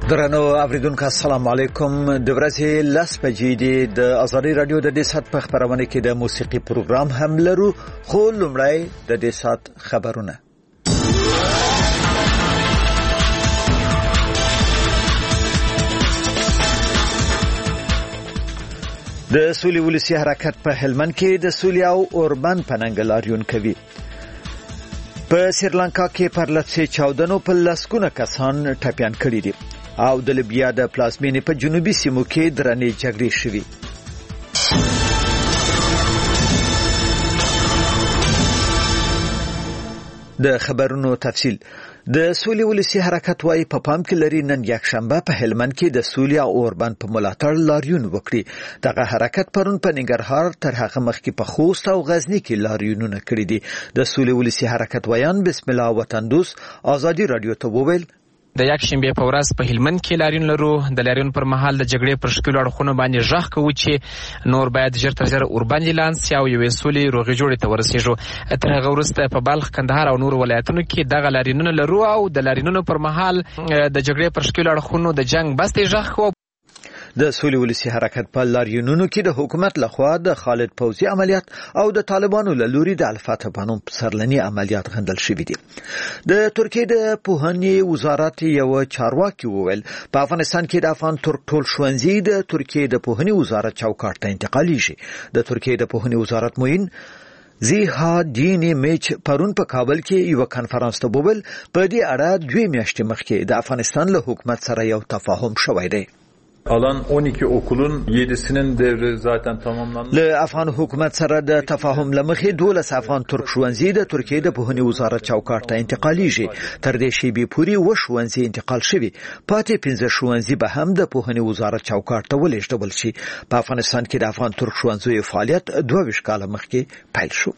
درنو اوریدونکو السلام علیکم د ورځې لاس بجې د ازادي رادیو د دې سات په خبرونه کې د موسیقي پروګرام هم لرو خو لومړی د دې سات خبرونه د سولې ولسی حرکت په هلمند کې د سولې او اوربان پننګلاریون کوي په سریلانکا کې پر لڅې چاودنو په لسګونه کسان ټپيان کړي دي او د لیبیا د پلازمینې په جنوبي سیمو کې درنې جګړې شوې د خبرونو تفصیل د سولې ولسی حرکت وايي په پام کې لري نن یکشنبه په هلمند کې د سولې او اوربان په ملاتړ لاریون وکړي دغه حرکت پرون په ننګرهار تر هغه مخکې په خوست او غزنی کې لاریونونه کړي دي د سولې ولسی حرکت ویان بسم الله وطن دوست ازادي رادیو ته وویل د یکشنبه په ورځ په هلمند کې لاریون لرو د لاریون پر مهال د جګړې پر شکل اړخونه باندې ژغ کوي چې نور باید ژر تر ژره اوربان لانس او یوې سولې روغې جوړې ته ورسیږو تر هغه وروسته په بلخ کندهار او نور ولایتونو کې دغه لاریونونه لرو او د لاریونونو پر مهال د جګړې پر شکل اړخونو د جنگ بس ژغ کوي د سولې ولسی حرکت په لاریونونو کې د حکومت لخوا د خالد پوزي عملیات او د طالبانو له لوري د الفتح بانو سرلنی عملیات غندل شوې دي د ترکیه د پوهنې وزارت یو چارواکي وویل په افغانستان کې د افغان ترک ټول ښوونځي د ترکیه د پوهنې وزارت چوکاټ ته انتقالي شي د ترکیه د پوهنې وزارت موین زیها دینی میچ پرون په کابل کې یو کانفرنس ته وویل په دې اړه 2 میاشتې مخکې د افغانستان له حکومت سره یو تفاهم شوی دی Alan 12 okulun 7'sinin devri zaten tamamlandı. له افغان حکومت سره د تفاهم لمخې 12 افغان ترک ښوونځي د ترکیه د پوهنې وزارت چوکاټ ته انتقالیږي تر دې شی به پوری و ښوونځي انتقال شوي پاتې 15 ښوونځي به هم د پوهنې وزارت چوکاټ ته ولېږدول شي په افغانستان کې د افغان ترک ښوونځیو فعالیت 22 کال مخکې پیل شو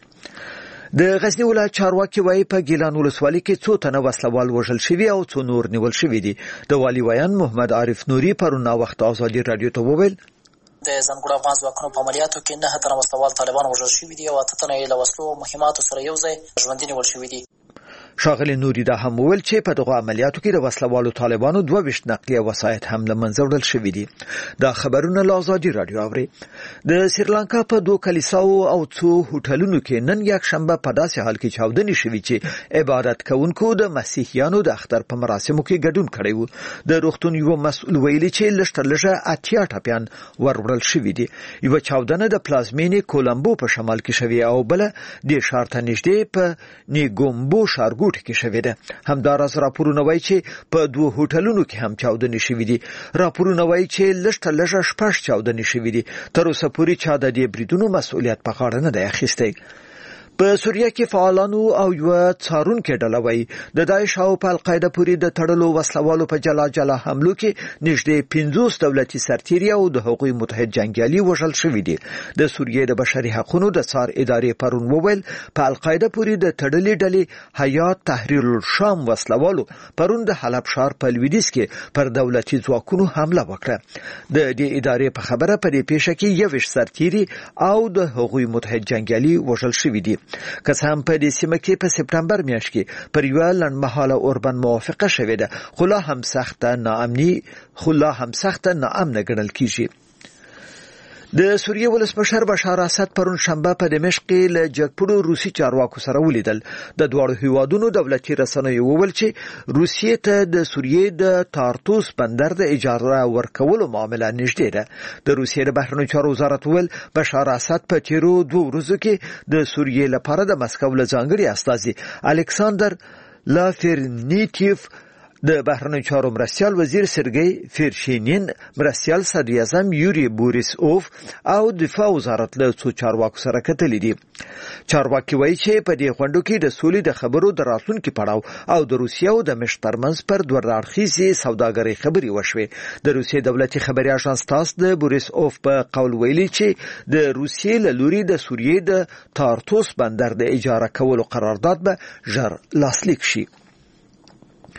د غزنی ولایت چارواکي وايي په ګیلان ولسوالۍ کې څو تنه وسلوال وژل شوي او څو نور نیول شوي دي د والی ویان محمد عارف نوري پرونه وخت ازادي رادیو ته وویل د ځانګړو افغان ځواکونو په عملیاتو کې 9 تنه وسلوال طالبان وژل شوي دي او 8 تنه یې له وسلو او مهماتو سره یو ځای ژوندي نیول شوي دي شاغلی نوري دا هم ویل چې په دغه عملیاتو کې د وسلوالو طالبانو 22 نقلیه وسایط هم له منځه وړل شوي دي دا خبرونه له ازادي رادیو اوري د سریلانکا په 2 کلیساو او 2 هوټلونو کې نن یک شنبه په داسې حال کې چاودنې شوي چې عبادت کوونکو د مسیحیانو د اختر په مراسمو کې ګډون کړی و د روغتون یو مسؤل ویلي چې لږه 80 ټپيان ورورل شوي دي یو چاودنه د پلازمینې کولمبو په شمال کې شوي او بل د شارته نږدې په نیګومبو شارګو کې شوې ده همدارس راپورونه وایي چې په 2 هوټلونو کې هم چاودنې شوې دي راپورونه وایي چې لږه شپږ چاودنې شوې دي تر اوسه پورې چا د دې بریدونو مسؤلیت په غاړه نه دی اخیستی په سوریه کې فعالانو او یو څارونکو ډله وایي د داعش او په القاعده پورې د تړلو وسلوالو په جلا حملو کې نږدې 50 دولتي سرتیري او د حقوق متحد جنگیالي وژل شوي دي د سوریې د بشري حقوقو د څار ادارې پرون وویل په القاعده پورې د تړلې ډلې حیات تحریر الشام وسلوالو پرون د حلب ښار په لویدیځ کې پر دولتي ځواکونو حمله وکړه د دې ادارې په خبره په دې پیښه کې 21 سرتیري او د حقوق متحد جنگیالي وژل شوي دي که هم په دې سیمه کې په سپتمبر میاشت کې پر یو لنډمهاله اوربان موافقه شوې ده خو لا هم سخته ناامنه ګڼل کیږي د سوریه ولسمشر بشار اسد پرون شنبه په دمشق کې له جګپړو روسي چارواکو سره ولیدل د دوړو هیوادونو دولتي رسنیو وویل چې روسیې ته د سوریې د تارتوس بندر د اجازه ورکولو معامله نږدې ده د روسیې د بهرنیو چارو وزارت وویل بشار اسد په تیرو 2 ورځو کې د سوریې لپاره د مسکو له ځانګړي استازي الکساندر لافرنیتیف د بهرنیو چارو مرستیال وزیر سرګی فرشینین مرستیال صدر اعظم یوري بوریسوف او دفاع وزارت له څو چارواکو سره کتلې دي چارواکي وایي چې په دې غونډو کې د سولې د خبرو د راتلونکي پړاو او د روسیې او د مشر ترمنځ پر دوه اړخیزې سوداګرۍ خبرې وشوې د روسیې دولتي خبري اژانس تاس د بوریسوف په قول ویلي چې د روسیې له لوري د سوریې د تارتوس بندر د اجاره کولو قرارداد به ژر لاسلیک شي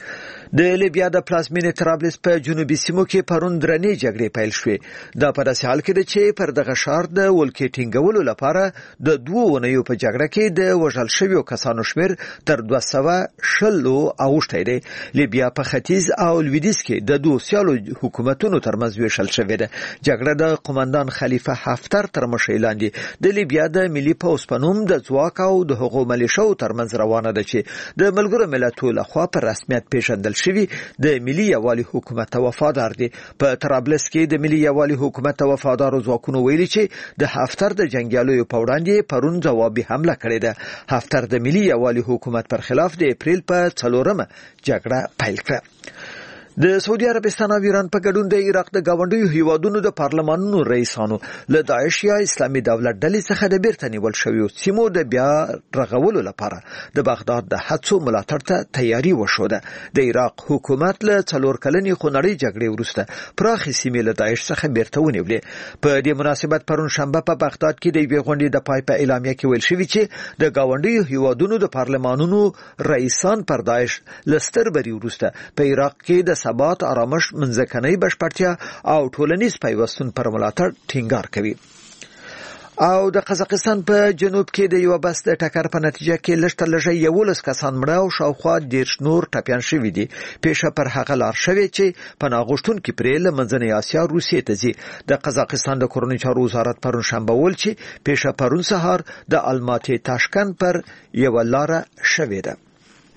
د لیبیا د پلازمینې طرابلس په جنوبي سیمو کې پرون درنې جګړې پیل شوې. دا په داسې حال کې ده چې پر دغه ښار د ولکې ټینګولو لپاره د 2 اونیو په جګړه کې د وژل شویو کسانو شمېر تر 220 اوښتی دی. لیبیا په ختیځ او لویدیځ کې د 2 سیالو حکومتونو ترمنځ ویشل شوې ده. جګړه د قومندان خلیفه حفتر تر مشرۍ لاندې د لیبیا د ملي پوځ په نوم د ځواک او د هغو ملیشو ترمنځ روانه ده چې د ملګرو ملتونو لخوا په رسمیت پیژندل شوی د ملي یوالي حکومت وفادار دي. په طرابلس کې د ملي یوالي حکومت وفادارو ځواکونو ویلي چې د حفتر د جنگیالیو په وړاندې پرون جوابي حمله کړې ده. حفتر د ملي یوالي حکومت پر خلاف د اپریل په 4مه جګړه پیل کړه. د سعودي عربستان او ایران په ګډون د عراق د گاونډیو هیوادونو د پارلمانونو رئیسانو له داعش یا اسلامي دولت ډلې څخه د بیرته نیول شویو سیمو د بیا رغولو لپاره د بغداد د هڅو ملاتړ ته تیاری وشوده. د عراق حکومت له 4 کلنې خونړۍ جګړې وروسته پراخې سیمې له داعش څخه بیرته ونیولې. په دې مناسبت پرون شنبه په بغداد کې د یوې غونډې د پای په اعلامیه کې ویل شوی چې د گاونډیو هیوادونو د پارلمانونو رئیسان پر داعش لستر بری وروسته په عراق کې د ثبات، آرامش، منځکنۍ بشپړتیا او ټولنیز پیوستون پر ملاتړ ټینګار کوي. او د قزاقستان په جنوب کې د یو بس د ټکر په نتیجه کې لږ لږه 11 کسان مړه او شاوخوا 10 نور ټپیان شوي دي. پیښه پر هغه لار شوې چې پناه غوښتونکي پرې له منځنۍ اسیا روسیې ته ځي. د قزاقستان د کورنۍ چارو وزارت پرون شنبه ویل چې پیښه پرون سهار د الماتي تاشکند پر یو لار شوې ده.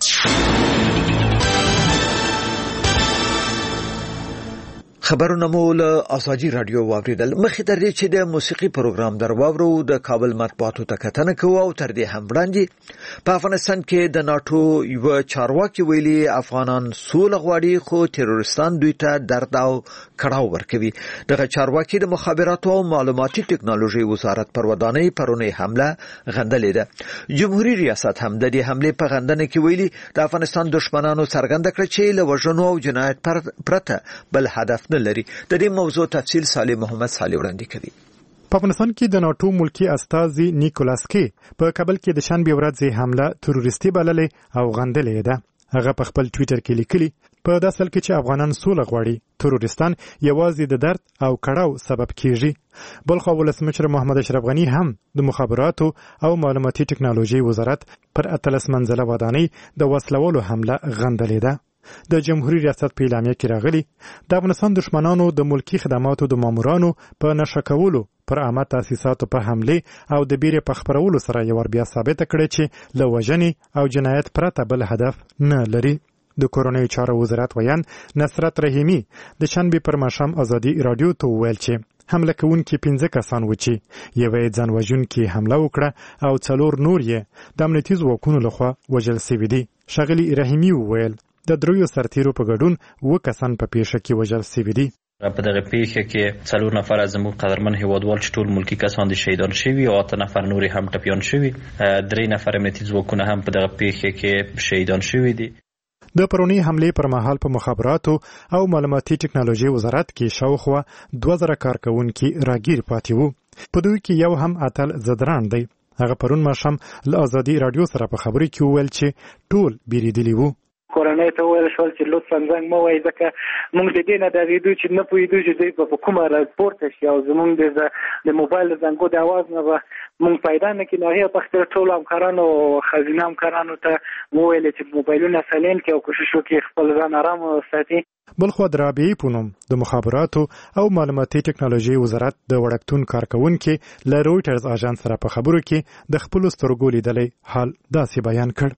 خبرونه مو له ازادي رادیو واوریدل. مخکې تر دې چې د موسیقي پروګرام درواورو د کابل مطبوعاتو ته کتنه کوو او تر دې هم وړاندې په افغانستان کې د ناتو یو چارواکي ویلي افغانان سوله غواړي خو تروریستان دوی ته درد او کړاو ورکوي. دغه چارواکي د مخابراتو او معلوماتي ټکنالوژي وزارت پر ودانۍ پرونی حمله غندلې ده. جمهوریت ریاست هم د دې حمله په غندنه کې ویلي د افغانستان دښمنانو څرګنده کړ چې له وژنو او جنایت پرته بل هدف لري. د دې موضوع تفصیل صالح محمد صالح وړاندې کوي. په افغانستان کې د ناتو ملکی استازي نیکولاس کې په کابل کې د شنبه ورځې حمله تروریستي بللې او غندلې ده. هغه په خپل ټوئیټر کې لیکلي په داسې حال کې چې افغانان سوله غواړي تروریستان یوازې د درد او کړاو سبب کیږي. بلخو ولسمشر محمد اشرف غنی هم د مخابراتو او معلوماتي ټکنالوژي وزارت پر 13 منزله ودانۍ د وسلوالو حمله غندلې ده. د جمهوریت ریاست په اعلامیه کې راغلي د افغانستان دښمنانو د ملکی خدماتو د مامورانو په نشه کولو پر عامه تاسیساتو په حمله او د بیرې په خبرولو سره یو بیا ثابت کړي چې له وژنې او جنایت پرته بل هدف نه لري. د کورنۍ چارو وزارت ویان نصرت رحیمی د شنبه پر ماښام ازادي رادیو ته ویل چې حمله کوونکي 15 کسان و چې یوې ځان وژونکي حمله وکړه او 4 نور یې د امنیتي ځواکونو لخوا وژل شوي دي. ښاغلي رحیمی ویل د دریو سرتیرو په ګډون 2 کسان په پیښه کې وژل شوي دي. په دغه پیښه کې 4 نفر زموږ قدرمن هیوادوال چې ټول ملکی کسان دي شهیدان شوي او 8 نفر نور هم ټپیان شوي. 3 نفر امنیتي ځواکونه هم په دغه پیښه کې شهیدان شوي دي. د پرونی حمله پر مهال په مخابراتو او معلوماتي ټکنالوژي وزارت کې شاوخوا 2000 کارکونکي راګیر پاتې وو. په دوی کې یو هم اتل زدران دی. هغه پرون ماښام له ازادي رادیو سره په خبرې کې ویل چې ټول بیریدلی وو. کورنۍ ته ویل شول چې لطفا زنګ مو وایي ځکه موږ د دې نه ډارېدو چې نه پوهېدو چې دوی په کومه راپورته شي او زموږ د موبایل د زنګو د اواز نه به موږ پیدا نه کړي. نو هغې په خاطر ټولو همکارانو ښځینه همکارانو ته وویلې چې موبایلونه سایلنټ کړي او کوشش وکړي خپل ځان ارام وساتي. بلخو د رابعې په نوم د مخابراتو او معلوماتي ټکنالوژي وزارت د وړکتون کارکونکي له رویټرز اژانس سره په خبرو کې د خپلو سترګو لیدلی حال داسې بیان کړ.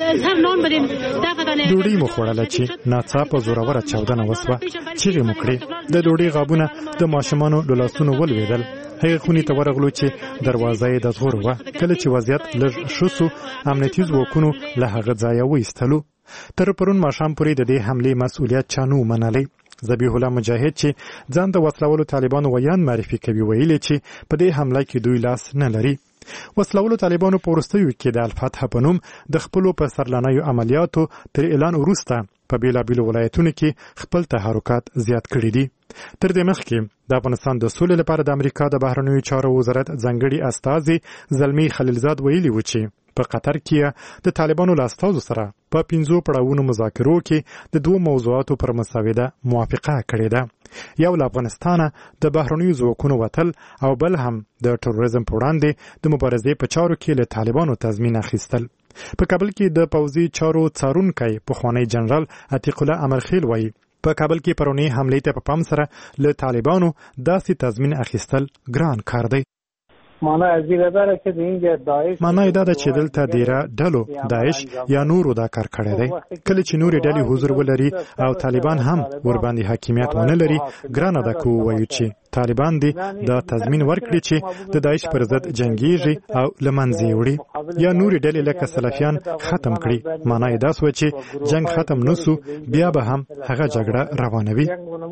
ډوډۍ مو خوړله چې ناڅاپه زوروره چاودنه وسوه. چیغې مو کړې. د ډوډۍ غابونه د ماشومانو له لاسونو ولوېدل. هغې خونې ته ورغلو چې دروازه یې د زغور وه. کله چې وضعیت لږ ښه سو امنیتي ځواکونو له هغه ځایه وایستلو. تر پرون ماښام پورې د دې حملې مسؤلیت چا نه ومنلی. ذبیح الله مجاهد چې ځان د وسلوالو طالبانو ویان معرفي کوي ویلي چې په دې حمله کې دوی لاس نه لري. وسلوالو طالبانو په وروستیو کې د الفتح په نوم د خپلو په سرلانیو عملیاتو تر اعلان وروسته په بیلابیلو ولایتونو کې خپل تحرکات زیات کړي دي. تر دې مخکې د افغانستان د سولې لپاره د امریکا د بهرنیو چارو وزارت ځانګړي استازي زلمی خلیلزاد ویلي و چې په قطر کې د طالبانو له استازو سره په 5 پړاوونو مذاکرو کې د 2 موضوعاتو پر مساوده موافقه کړې ده. یو له افغانستانه د بهرنیو ځواکونو وتل او بل هم د تروریزم په وړاندې د مبارزې په چارو کې له طالبانو تضمین اخیستل. په کابل کې د پوځي چارو څارونکی پخوانی جنرال عتیق الله امرخیل وایي په کابل کې پرونی حملې ته په پام سره له طالبانو داسې تضمین اخیستل ګران کار دی. معنی دا ده چې دلته ډیره ډلو داعش یا نورو دا کار کړی دی. کله چې نورې ډلې حضور ولري او طالبان هم ورباندې حاکمیت ونه لري ګرانه ده کو وایو چې طالبان دي دا تضمین ورکړي چې د داعش پر ضد جنگيږي او لمنځه وړي یا نورې ډلې لکه سلفیان ختم کړي. معنی دا سو چې جنگ ختم نسو بیا به هم هغه جګړه روانوي.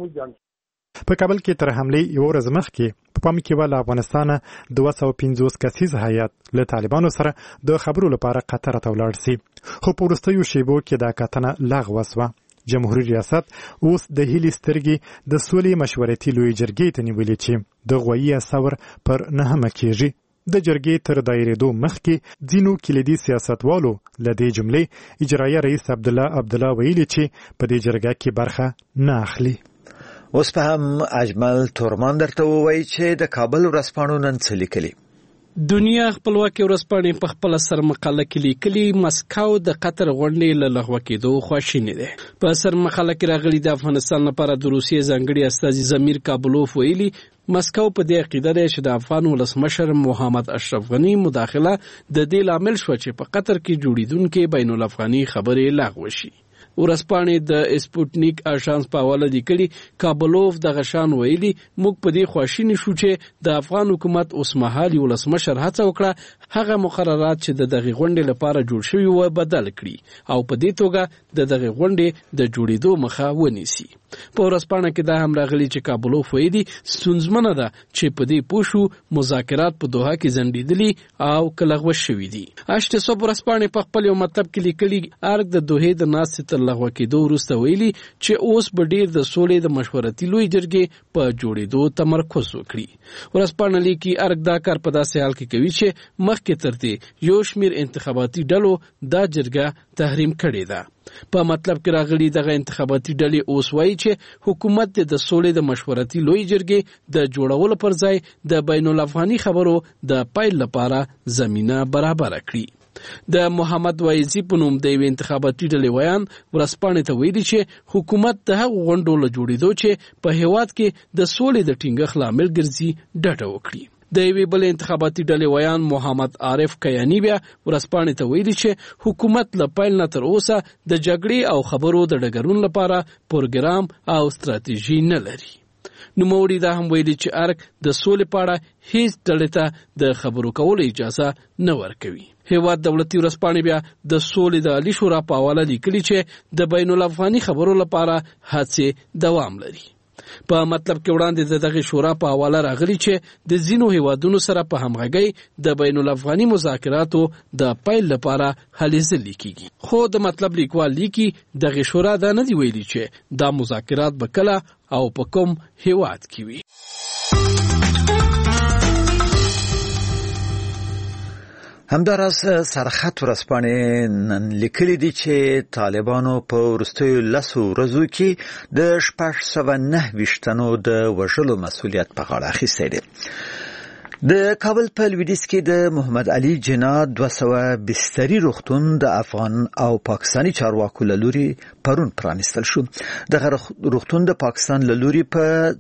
په کابل کې تر حملې یو ورځ مخکې په پام کې ول افغانستان 250 کسیز هیئت له طالبانو سره د خبرو لپاره قطر ته ولاړ سي، خو په وروستیو شیبو کې دا کتنه لغوه شوه. جمهوریت ریاست اوس د هیلې سترګې د سولې مشورتي لوی جرګې ته نیولې چې د غوایي ثور پر 9 کېږي. د جرګې تر دایرېدو مخکې ځینو کلیدي سیاستوالو له دې جملې اجرایه رئیس عبدالله ویلي چې په دې جرګه کې برخه نه اخلي. اوس په هم اجمل تورمان درته ووایي چې د کابل ورځپاڼو نن څه لیکلي. دنیا خپلواکي ورځپاڼې په خپل سر مقاله کې لیکلي مسکو د قطر غونډې له لغوه کېدو خواشینې ده. په سر مقاله کې راغلي د افغانستان لپاره د روسیې ځانګړي استازي زمیر کابلوف ویلي مسکو په دې عقیده ده چې د افغان ولسمشر محمد اشرف غنی مداخله د دې لامل شو چې په قطر کې جوړیدونکې بین الافغاني خبرې لغوه شي. ورځپاڼې د اسپوټنیک اژانس په حواله لیکلي کابلوف د غشان ویلي موږ په دې خواشینی شو چې د افغان حکومت اوسمهالي ولسمشر هڅه وکړه هغه مقررات چې د دغه غونډې لپاره جوړ شوی و بدل کړي او په دې توګه د دغه غونډې د جوړېدو مخه ونیسي. په ورځپاڼه کې دا هم راغلي چې کابلوف ویلي ستونزمنه ده چې په دې پوه شو مذاکرات په دوحه کې ځنډېدلي او لغوه شوي دي. اشته صبح ورځپاڼې په خپل یو مطلب کې لیکلي ارګ د دوحې د ناستې تر لغوه کېدو وروسته ویلي چې اوس به ډیر د سولې د مشورتي لوی جرګې په جوړېدو تمرکز وکړي. ورځپاڼه لیکي ارګ دا کار په داسې حال کې کوي چې مخکې تر دې یو شمیر انتخاباتي ډلو دا جرګه تحریم کړې ده. په مطلب کې راغلي دغه انتخاباتي ډلې اوس وایي چې حکومت د سولې د مشورتي لوی جرګې د جوړولو پر ځای د بین الافغاني خبرو د پیل لپاره زمینه برابر کړي. د محمد وایزي په نوم د انتخاباتي ډلې ویان ورځپاڼې ته ویلي چې حکومت د هغو غونډو له جوړېدو چې په هیواد کې د سولې د ټینګښت لامل ګرځي ډډه وکړي. د یوې بل انتخاباتي ډلې ویان محمد عارف کیانی بیا ورځپاڼې ته ویلي چې حکومت له پیل نه تر اوسه د جګړې او خبرو د ډګرونو لپاره پروګرام او ستراتیژي نه لري. نوموړي دا هم ویلي چې ارګ د سولې په اړه هیڅ ډلې ته د خبرو کولو اجازه نه ورکوي. هیواد دولتي ورځپاڼې بیا د سولې د عالی شورا په حواله لیکلي چې د بین الافغاني خبرو لپاره هڅې دوام لري. په مطلب کې وړاندې د دغه شورا په حواله راغلي چې د ځینو هیوادونو سره په همغږۍ د بین الافغاني مذاکراتو د پیل لپاره هلې ځلې کیږي. خو د مطلب لیکوال لیکي دغه شورا دا نه دی ویلي چې دا مذاکرات به کله او په کوم هیواد کې وي. همداراز سرخط ورځپاڼې نن لیکلي دي چې طالبانو په وروستیو 10 ورځو کې د 629 تنو د وژلو مسؤلیت په غاړه اخیستی دی. د کابل په لویدیځ کې د محمد علي جناح 200 بستري روغتون د افغان او پاکستاني چارواکو له لوري پرون پرانیستل شو. دغه روغتون د پاکستان له لوري په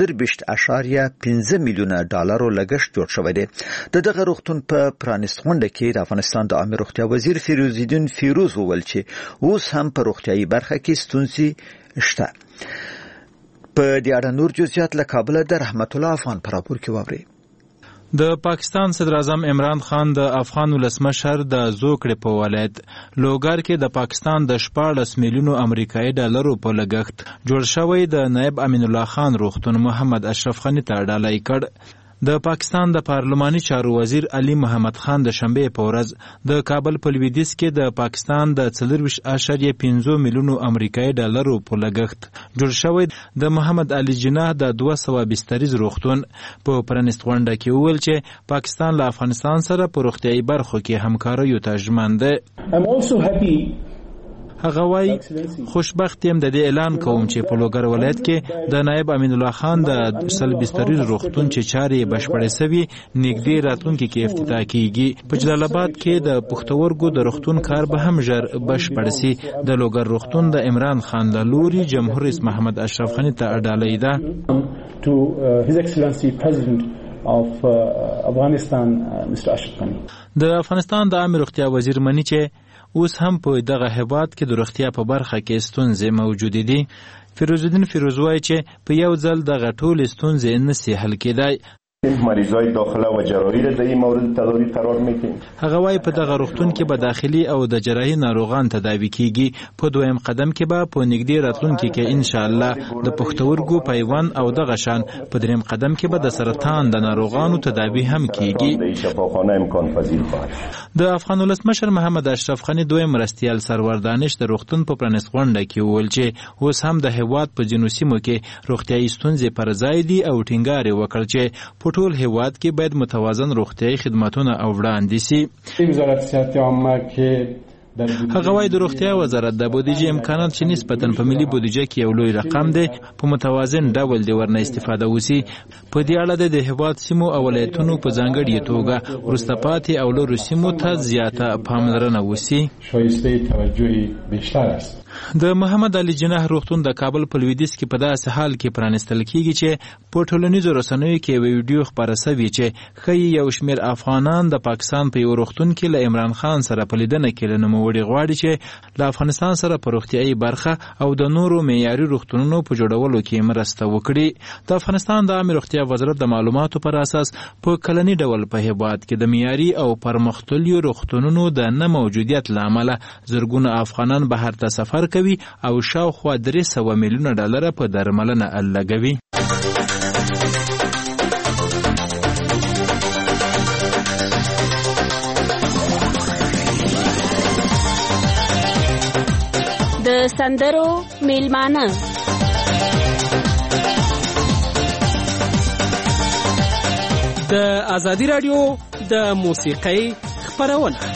4.15 میلیونه ډالرو لګښت جوړ شوی دی. دغه روغتون په پرانیست غونډه کې د افغانستان د عامه روغتیا وزیر فیروز الدین فیروز وویل چې اوس هم په روغتیايي برخه کې ستونزې شته. په دې اړه نور جزئیات له کابل د رحمت الله افغان پر راپور کې واوري. د پاکستان صدر اعظم عمران خان د افغان ولسمشر د زوکړې په ولایت لوګر کې د پاکستان د 14 میلیونو امریکایي ډالرو په لګښت جوړ شوی د نائب امین الله خان روغتون محمد اشرف غنی ته ډالۍ کړ. د پاکستان د پارلماني چارو وزیر علي محمد خان د شنبه په ورځ د کابل په لویدیځ کې د پاکستان د 4.5 میلیونو امریکایي ډالرو په لګښت جوړ شوی د محمد علي جناح د 200 بستریز روغتون په پرانیست غونډه کې وویل چې پاکستان له افغانستان سره په روغتیايي برخو کې همکاریو ته ژمن دی. هغه وایي خوشبخت یم د دې اعلان کوم چې په لوګر ولایت کې د نائب امین الله خان د 200 بستریز روغتون چې چارې بشپړې سوي نږدې راتلونکي کې افتتاح کیږي. په جلال آباد کې د پښتورګو د روغتون کار به هم ژر بشپړ سي. د لوګر روغتون د عمران خان د لوري جمهور رئیس محمد اشرف غنی ته اډالۍ ده. د افغانستان د عامه روغتیا وزیر مني چې اوس هم په دغه هیواد کې د روغتیا په برخه کې ستونزې موجود دي. فیروزالدین فیروز وایي چې په یو ځل دغه ټول ستونزې نشي حل کېدای. مریضای داخله و جراحی را در این مورد تداوی قرار میدیم. هغه وایي په دغه روغتون کې به داخلي او د جراحي ناروغان تداوی کیږي. په دویم قدم کې به په نږدې راتلونکي کې ان شاء الله د پښتورګو پیوند او دغه شان په دریم قدم کې به د سرطان د ناروغانو تداوی هم کیږي. شفاخانه امکان پذیر خواهد. د افغان ولسمشر محمد اشرف غنی دویم مرستیال سرور دانش د روغتون په پرانیست غونډه کې وویل چې اوس هم د هیواد په جنوبي سیمو کې روغتیايي ستونزې پر ځای دي او ټینګار وکړ چې په ټول هیواد کې باید متوازن روغتیايي خدماتونه او وړاندې سي. وزارت صحت عامه کې هغه وایي د روغتیا وزارت د بودیجې امکانات چې نسبتاً په ملي بودیجه کې یو لوی رقم دی په متوازن ډول د ورنه استفاده وسی. په دې اړه د هیواد سیمو او ولایتونو په ځانګړي توګه وروسته پاتې او لرو سیمو ته زیاته پاملرنه وسی. شایسته توجهی بیشتر است. د محمد علي جناح روغتون د کابل په لویدیځ کې په داسې حال کې پرانیستل کیږي چې په ټولنیزو رسنیو کې ویډیو خپاره شوی چې ښیي یو شمېر افغانان د پاکستان په یو روغتون کې له عمران خان سره په لیدنه کې له نوموړي غواړي چې له افغانستان سره په روغتیايي برخه او د نورو معیاري روغتونونو په جوړولو کې مرسته وکړي. د افغانستان د عامه روغتیا وزارت د معلوماتو پر اساس په کلني ډول په هیواد کې د معیاري او پرمختللو روغتونونو د نه موجودیت له امله زرګونه افغانان بهر ته سفر کوي او شاوخوا 300 میلیونه ډالر په درملنه لګوي. د سندرو میلمانه د ازادي رادیو د موسیقۍ خپرونه.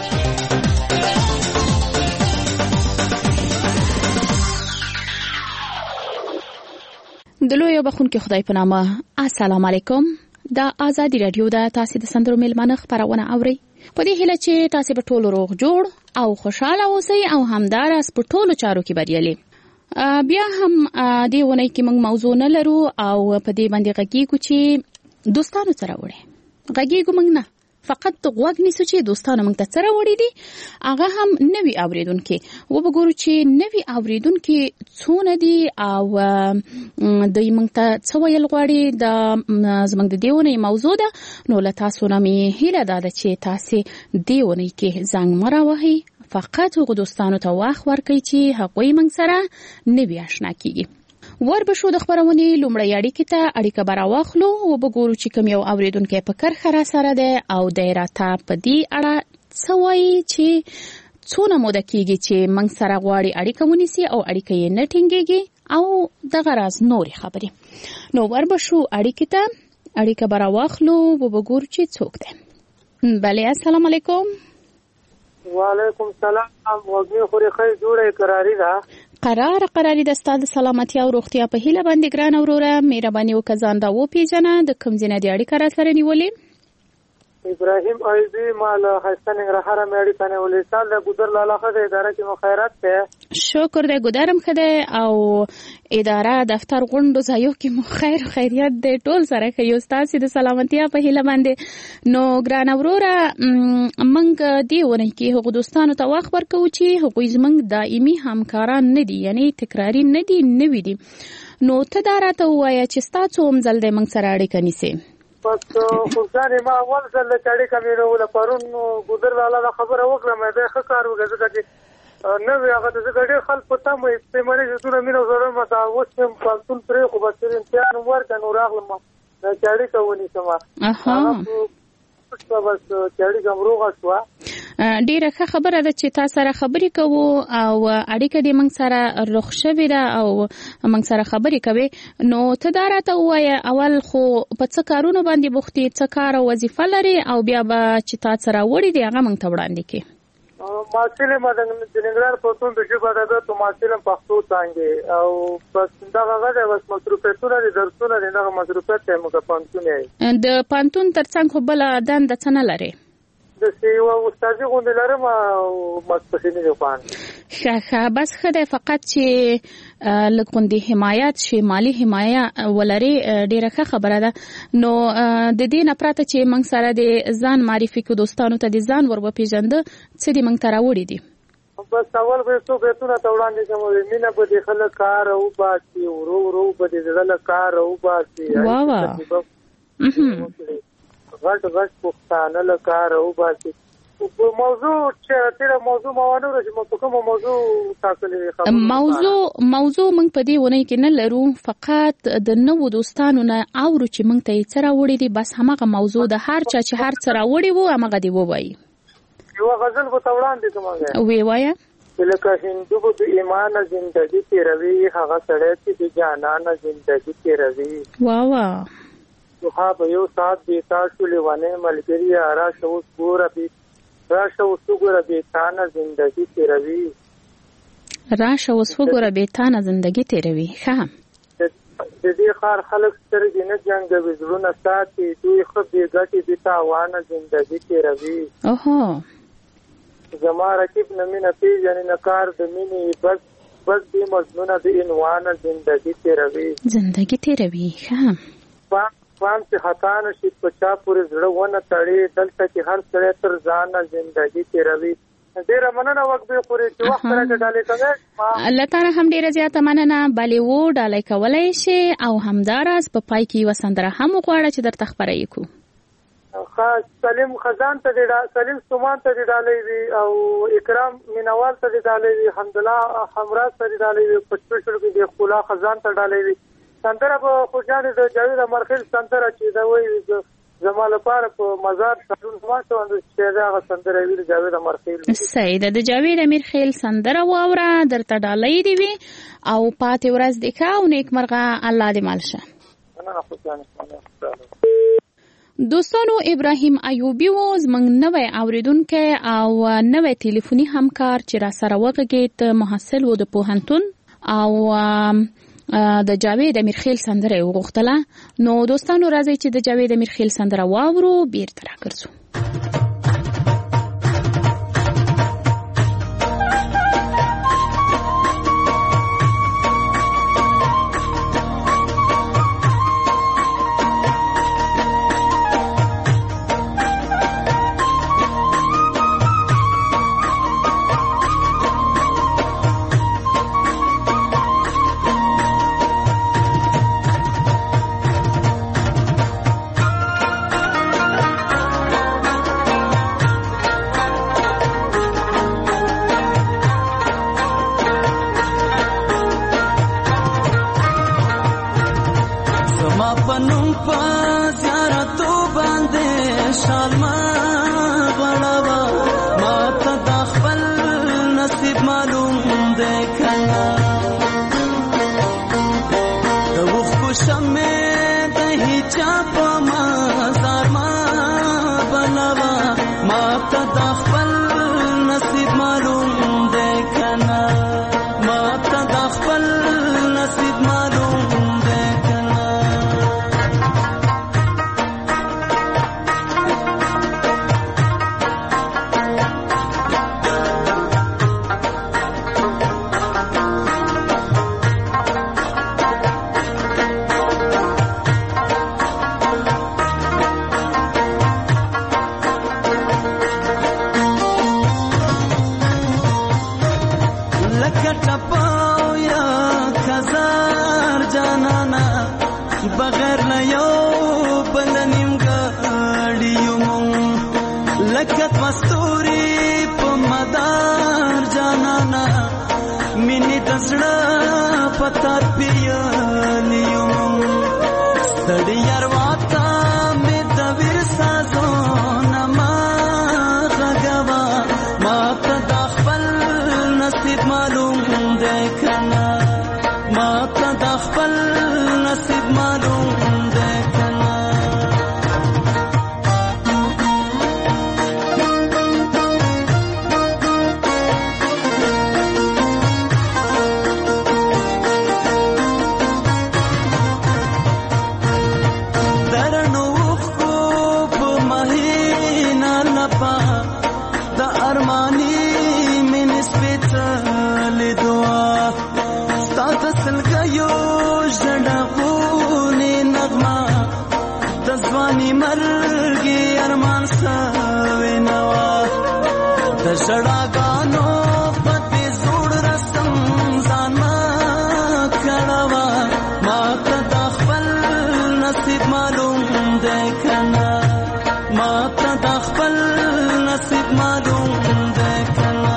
د لوی بخونکي خدای په نامه السلام علیکم. د ازادي رادیو د تاسو د سندرو میلمانه خبرونه اوري. په دې هیله چې تاسو په ټولو روغ جوړ او خوشاله اوسئ او همدارس په ټولو چارو کې بریالي. بیا هم دې ونې کې موږ موضوع نه لرو او په دې باندې غږیږو چې دوستانو سره وړي غږیږو موږ نه فقط د غوږ نیسو چې دوستانو موږ ته سره وړي دي هغه هم نوي اوریدونکي و وګورو چې نوي اوریدونکي څونه دي او دوی موږ ته څه ویل غواړي. د زموږ د دیونه موضوع ده نو له تاسو نه مې هیله ده چې تاسو دیونه کې زنګ مراوهي فقط هغه دوستانو ته واخ ورکړي چې هغوی موږ سره نوي آشنا کیږي. وربشو د خبرونې لومړی اړیکې ته اړیکه براواخلو او وګورو چې کوم یو اوریدونکو په کرخه را سره ده او دایراته په دې اړه څه وایي چې څونه موده کېږي چې موږ سره غواړي اړیکه ونیسي او اړیکه یې نه ټینګېږي او دغه راز نورې خبرې. نو وربشو اړیکې ته اړیکه براواخلو او وګورو چې څوک ده. بله السلام علیکم. وعلیکم السلام. وګړي خوري خې جوړه قراری ده قراری د ستاسو سلامتی او روغتیا په هیله باندې ګران اوروره مهرباني وکړئ دا و پیژنه د کوم ځای نه دی اړیکه را سره نیولې. ابراهیم ایوبی مال حسن غرهره مېړی کنه ولې سال د ګودر لاله خدای اداره کې مخیرات ته شکر دې ګودرم خدای او اداره دفتر غونډو ځایو کې مو خیر خیریت دې ټول سره کوي تاسو د سلامتی په هیله باندې. نو ګران اوروره منګ دی ونه کې هغه دوستانو ته واخ ورکو چې هغه زمنګ دایمي همکاران نه دي یعنی تکراری نه دي نوې دي. نو ته دا راته وایې چې تاسو هم ځل دې منګ سره اړیکه نیسئ. پس خورجان ما اول ځل د چاړې کمینو ول پرون ګودر لاله خبره وکړه مې دا ښه کار وکړه چې نو هغه د ګډې خلک په تمه استعمالي چې ټول مینه زره ما دا اوس هم پالتون پرې خو بس امتحان ورکړ نو راغلم چاړي کوونی سما بس چاړي کوم روغه شو. ډیره ښه خبره ده چې تاسو سره خبرې کوو او اړیکه دې موږ سره روغ شوې ده او موږ سره خبرې کوي. نو ته دا راته ووایه اول خو په څه کارونو باندې بوختې، څه کار او وظیفه لري او بیا به چې تا سره وړي دي هغه موږ ته وړاندې کړې. محصل ما د ننګرهار پوهنتون د ژبې ادبیات محصل پښتو څانګې او بس دغه غږه بس مصروفیتونه دي، درسونه دي، دغه مصروفیت ته موږ پوهنتون یې. د پوهنتون ترڅنګ خو بله دنده څه نه لرې؟ د یوه استادي غوندې لرم او ماسپښیني دې خوان. ښه بس ښه دی، فقط چې لږ غوندې حمایت شي، مالي حمایه ولري، ډېره ښه خبره ده. نو د دې نه پرته چې موږ سره د ځان معرفي کړو، دوستانو ته د ځان ور وپېژنده، څه دې موږ ته راوړي دي؟ بس اول به څو بیتونه ته وړاندې کوم. مینه به دې خلک کار وباسي، ورو ورو به دې زړه کار وباسي. واه غټ پښتانه له کار وباسي. موضوع چې تیره موضوع موانو راشي مو په کومه موضوع تاکلې خبره موضوع موږ په دې ونه کې نه لرو، فقط د نوو دوستانو نه اورو چې موږ ته یې څه راوړي دي. بس همغه موضوع د هر چا چې هر څه راوړي وو همغه دې ووایي. یوه غزل به ته وړاندې کوم. وی وایه. لکه هندو به د ایمان زندگی تیروي، هغه سړی چې د جانان زندگی تیروي. واه صحاب یو سات بیتا شو لیوانه ملګری راشه اوس ګوره بیتانه زندگی تیروي. راشه اوس وګوره بیتانه زندگی تیروي. ښه د دې خار خلک سترګې نه جنګوي، زړونه ساتي، دوی ښه بېګټې دي تاوانه زندگی تیروي. اوهو زما رقیب نه مینه پېژني نه کار د مینې، بس دې مضمونه د عنوانه زندگی تیروي. زندگی تیروي. ښه پام چې خطا نشي په چا پورې زړه ونه تړي، دلته چې هر سړی تر ځانه زندگی تیروي. ډېره مننه وخت به خوري چې وخت راکړه ډالۍ کوي. الله تعالی هم ډېره زیاته مننه. بلې و ډالۍ کولی شي او همداراز په پای کې یوه سندره هم وغواړه چې درته خپره یې کړو. سلیم خزان ته سلیم سومان ته دې ډالۍ وي او اکرام مینوال ته دې ډالۍ وي، حمدالله حمراز ته دې ډالۍ وي، په سپیشل کې د ښکلا خزان ته ډالۍ وي. سندره به خوشحالي د جاوید امرخیل سندره چې دا وایي زما لپاره په مزار شهرون ما ته چې هغه سندره ویل جاوید امرخیل. صحیح ده، د جاوید امرخیل سندره واوره، درته ډالۍ دی وي او پاتې ورځ دې ښه او نیکمرغه. الله دې مل شه. دوستانو، ابراهیم ایوبی و زموږ نوی اوریدونکی او نوی ټلیفوني همکار چې را سره وغږېد، محصل و د پوهنتون او د جاوید امیرخیل سندره یې وغوښتله. نو دوستانو راځئ چې د جاوید امیرخیل سندره واورو، بیرته راګرځو. پتا پیالیو ستړي یار ما ته د خپل نصیب معلوم دی کنه ما ته د خپل نصیب معلوم دی کنه شړاګانو پتی زوړ رسم ځان ما کړوا ما ته د خپل نصیب معلوم دی کنه ما ته د خپل نصیب معلوم دی کنه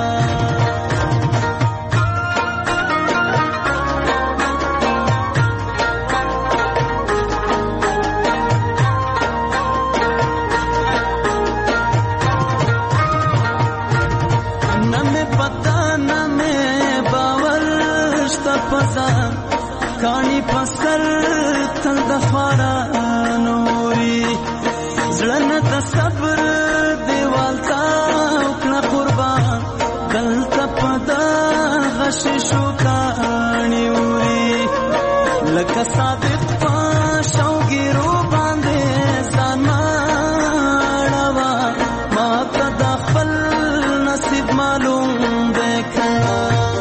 کانی پسر تل د فارانوري زړه د صبر دیوال تا وکړه قربان دلته پد غش شو کانی وری لکه صادق پښوګیرو باندې ځان ماړوا ما ته د خپل نصیب معلوم دی کنه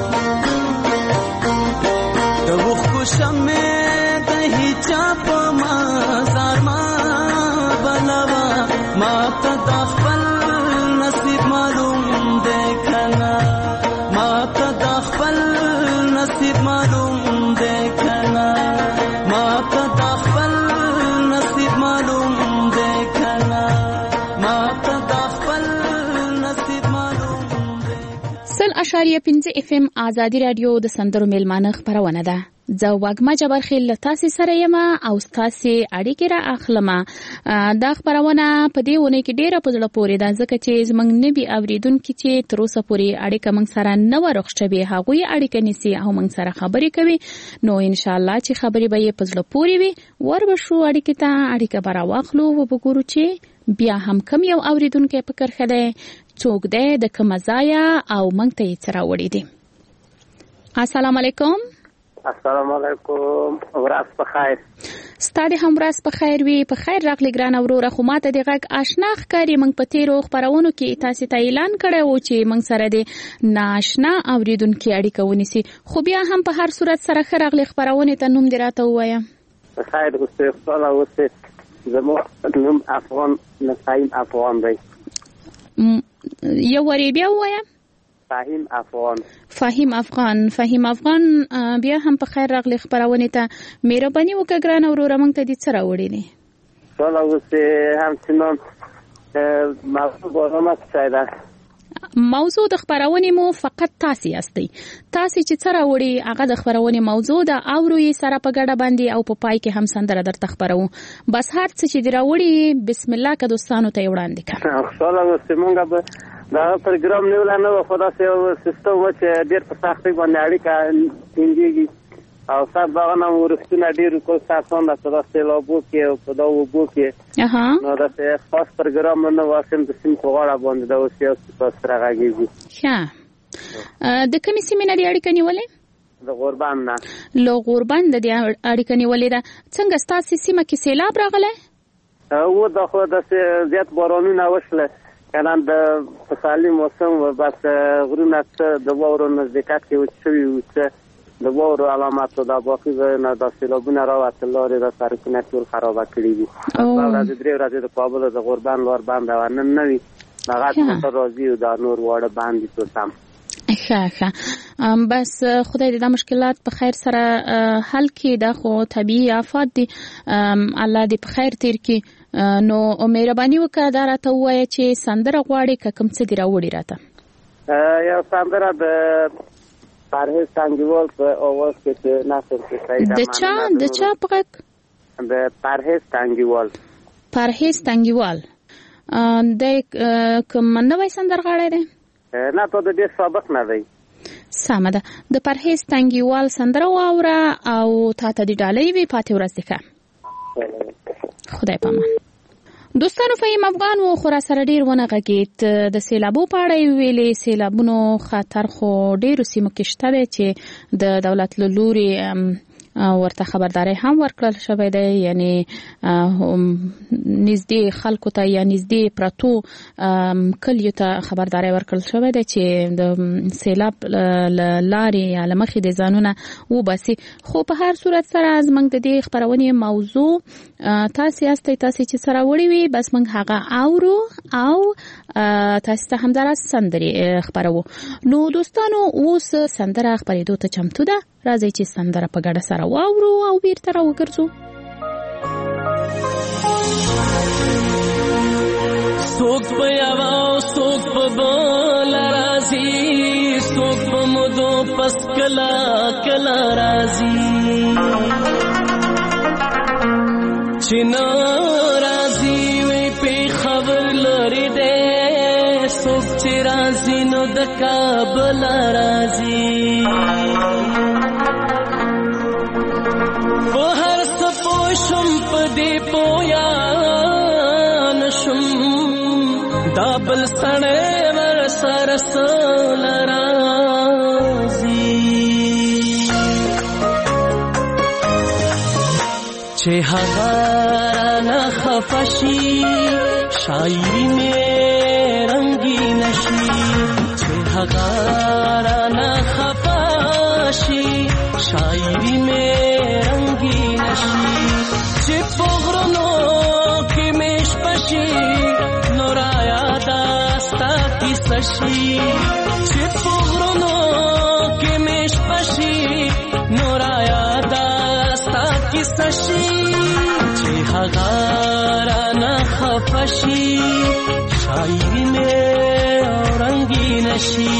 شمه د هیچا په مزار ما بلوا ما ته د خپل نصیب معلوم دی کنه ما ته د خپل نصیب معلوم دی کنه ما ته د خپل نصیب معلوم دی کنه ما ته د خپل نصیب معلوم دی 100.5 FM آزادی رادیو د سندرو میلمانه خبرونه ده زه واګما جبر خیل تاسو سره یم او تاسو اړیکې را اخلم دا خبرونه په دې ونه کې ډیره په ځړه پورې ده ځکه چې زمنګ نبی اوریدونکو چې تر اوسه پورې اړیکه موږ سره نه ورخصوي هغه اړیکه نسی او موږ سره خبرې کوي نو ان شاء الله چې خبرې به په ځړه پورې وي وربشو اړیکه ته اړیکه برا واخلو او وګورو چې بیا هم کم یو اوریدونکو فکر خده څوک ده د کوم ځای او موږ ته یې سره وړي دي السلام علیکم السلام علیکم ورځ په خیر ستاسو هم ورځ په خیر وي په خیر راغلی ګران وروره خو ماته د غږ آشنا ښکاری موږ په تیرو خبرونو کې تاسو ته اعلان کړی و چې موږ سره د ناشنا اوریدونکو اړیکه ونیسي خو بیا هم په هر صورت سره راغلی خبرونه ته نوم دراته وایم خیر اوسه صلاح اوسه زمو نوم افغان نسایم افغان دی یو وری بیا وایم فهیم افغان بیا هم په خیر راغلی خبرونه ته مهرباني وکړه ګران وروره موږ ته دې سره وړي نه صلاح اوسه هم سنن موضوع د خبرونه مو فقط تاسو یاستئ تاسو چې سره وړي هغه د خبرونه موضوع د اوروي سره په ګډه باندې او په پای کې هم سندره درته خبرو بس هر څه چې دراوړي بسم الله که دوستانو ته وړاندې کړه صلاح اوسه مونږ به دا پروګرام نیول نه و خو دا سیستم و چې ډېر په سختۍ باندې اړیکه ټینګېږي او صاحب باغونه ورښتونه ډېر کول تاسو نه په داسې لابو کې او په دا وبو کې نو دا خاص پروګرام نه واسم د سیم په غاړه باندې دا اوس یو څه سره غږیږي ښه د کومې سیمې نه اړیکه نیولې د غوربان نه له غوربان د اړیکه نیولې ده څنګه ستاسو سیمه کې سیلاب راغله او دا خو د زیات بارانونه وشله کنه د فصلي موسم و بس غرونه د وورو نزدېکات کې وشوي و چې د وورو علامات د باقي نه د سیلابونه راوته لارې د سرکونه ټول خراب کړي دي د درې ورځې د کابل د غوربان لار باندې ونن نوي هغه څه راځي او د نور واړه باندې تو سم ښه بس خدای دې د مشکلات په خیر سره حل کړي دا خو طبيعي آفات دي الله دې په خیر تیر کړي نو مهرباني وکړه دا راته وایي چې سندره غواړي کوم څه دی راوړي راته یو سندره د پرهیز تنگیوال په اواز کې ناصر سید د چا پغک د پرهیز تنگیوال د کوم نوې سندرغاړی دی نه ته د دې سابق نه دی. سمه ده. د پرهیز تنګیوال سندره واوره او تا ته د ډالۍ وي پاتې ورځ دې ښه. خدای پامان. دوستانو فهیم افغان و خورا سره ډیر ونه غږید. د سیلابو په اړه ویلې سیلابونو خطر خو ډیرو سیمو کې شته دی چې د دولت له لوري ورته خبرداري هم ورکړل شوې ده، یعنی نږدې خلکو ته یا نږدې پرتو کلیو ته خبرداري ورکړل شوې ده چې د سیلاب لارې یا لمخې د ځانونه وباسي. خو په هر صورت سره زموږ د دې خبرونې موضوع تاسو چې سره وړي وي بس موږ هغه اورو او تاسو ته هم درس سندري خبرو. نو دوستانو اوس سندره خبرېدو ته چمتو ده. راځي چې سندره په ګډه سره واورو او بیرته راوګرځو. څوک په یوه او څوک په بله راځي، څوک په مودو پس کله کله راځي، چې نه راځي وی پې خبر لري دی، څوک چې راځي نو د کابل راځي. په هر څه پوه شم په دې پویا نشم، دا بل سړی ورسره سوله راځي، چې هغه رانه خفه شي شاعري مې رنګین شي، چې هغه رانه خفه شي شاعري مې رنګین شي، چې په غرونو کې مې شپه شي نو رایاده ستا کیسه شي، چې په غرونو کې مې شپه شي نو رایاده ستا کیسه شي، چې هغه رانه خفه شي شاعري مې رنګین شي.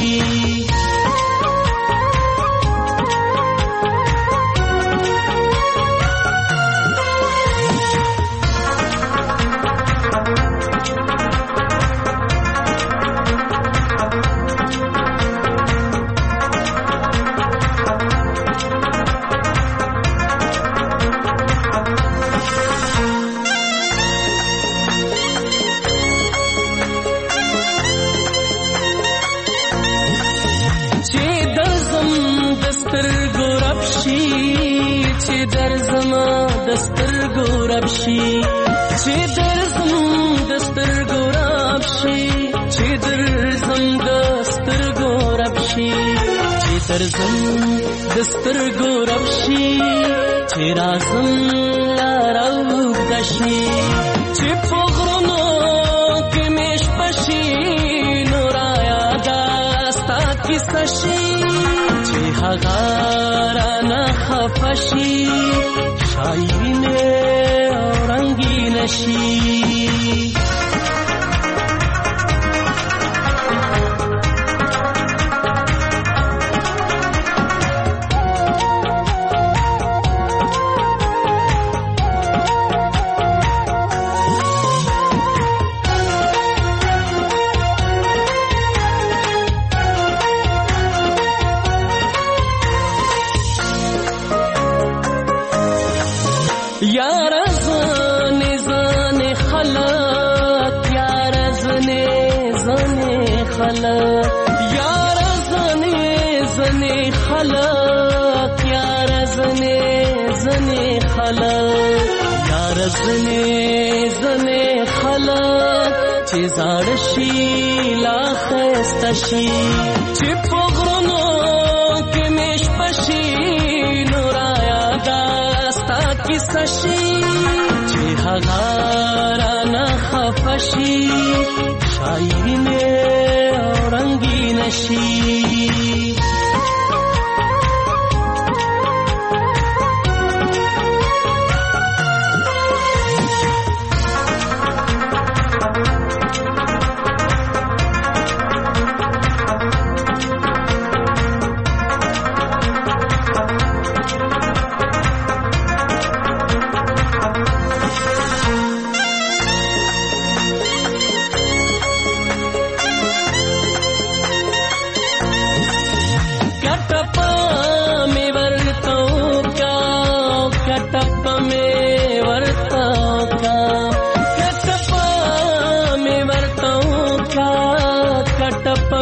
دسترګو رب شي چې درځم دسترګو رب شي چې درځم دسترګو رب شي چې درځم دسترګو رب شي چې راځم لارو دشي چې په غرونو کې مې شپه شي نو راياده ستا کیسه شي چې هغه رانه خفه شي شاعري مې رنګین شي. زنه خلق چې زاړه شي لا خسته شي چې په غرونو کې مې شپه شي نو رایاده ستا کیسه شي چې هغه رانه خفه شي شاعري مې رنګین شي.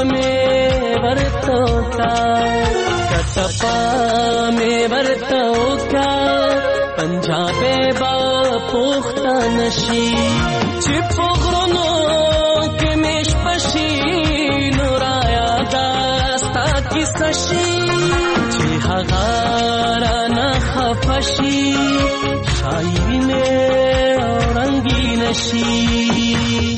में वर्तो का कटपा में वर्तो का पंजाबे बा पुख्ता नशी चिपगरनो के मेश पशी नूराया दास्ता की सशी चिहगारा न खफशी शायरी में औरंगी नशी